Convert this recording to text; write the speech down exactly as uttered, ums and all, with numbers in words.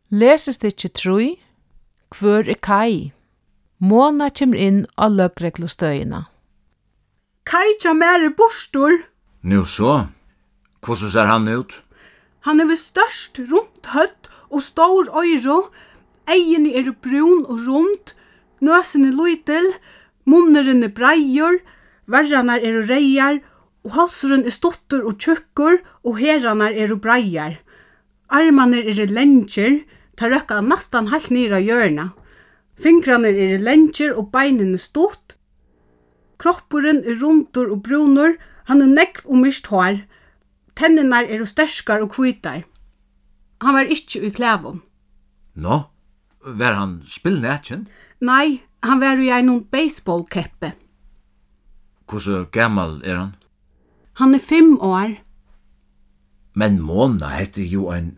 Lesestikki trý. Hvør er Kai? Mona kemur inn á løgreglustøðina. Kai tja mer er borstur. Nu så. Hvordan ser han ut? Han er størst, rundt høtt og stor øyro. Egene er brun og rund. Nøsen er lytel. Munneren er breier. Verranar er reier. Og halseren er stuttur og tjukkur. Og heranar er breier. Armaner er lenger. Ta røkka nastan helt nira hjørna. Fingrarna er lenger og beinene stutt. Kropperen er rundur og brunur. Han er nekv og myst hår. Tennenar er sterskar og kvitar. Han var ikkje i klævun. Nå, var han spillnætjen? Nei, han var i ein baseballkeppe. Hvordan gammal er han? Han er fem år. Men Mona hette jo en